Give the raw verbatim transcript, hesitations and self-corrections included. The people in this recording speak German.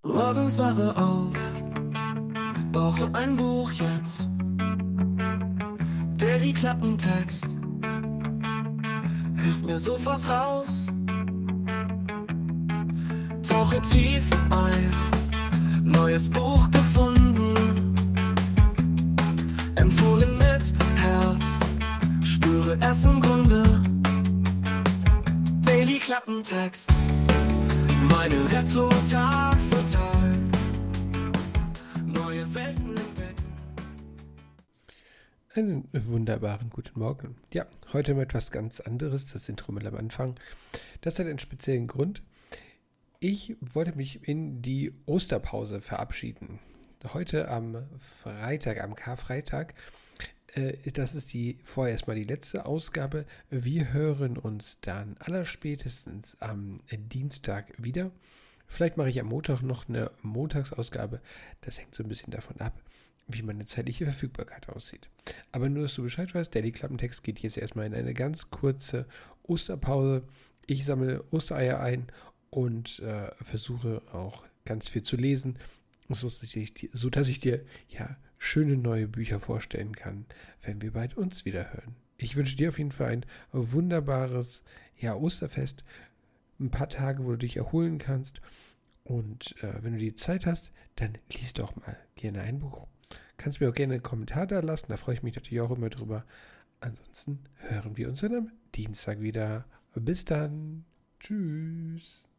Morgens wache auf, brauche ein Buch jetzt. Der die Klappentext hilft mir sofort raus. Tauche tief ein, neues Buch gefunden. Empfohlen mit Herz, spüre es im Grunde. Daily Klappentext, meine Rettung Tag für Tag. Neue Welten entdecken. Einen wunderbaren guten Morgen. Ja, heute mal etwas ganz anderes, das Intro mal am Anfang. Das hat einen speziellen Grund. Ich wollte mich in die Osterpause verabschieden. Heute am Freitag, am Karfreitag, äh, das ist die vorerst mal die letzte Ausgabe. Wir hören uns dann allerspätestens am Dienstag wieder. Vielleicht mache ich am Montag noch eine Montagsausgabe. Das hängt so ein bisschen davon ab, wie meine zeitliche Verfügbarkeit aussieht. Aber nur, dass du Bescheid weißt, der Klappentext geht jetzt erstmal in eine ganz kurze Osterpause. Ich sammle Ostereier ein und äh, versuche auch ganz viel zu lesen, so dass ich dir, so dass ich dir ja, schöne neue Bücher vorstellen kann, wenn wir bald uns wieder hören. Ich wünsche dir auf jeden Fall ein wunderbares ja, Osterfest, ein paar Tage, wo du dich erholen kannst, und äh, wenn du die Zeit hast, dann lies doch mal gerne ein Buch. Kannst mir auch gerne einen Kommentar da lassen, da freue ich mich natürlich auch immer drüber. Ansonsten hören wir uns dann am Dienstag wieder. Bis dann. Tschüss.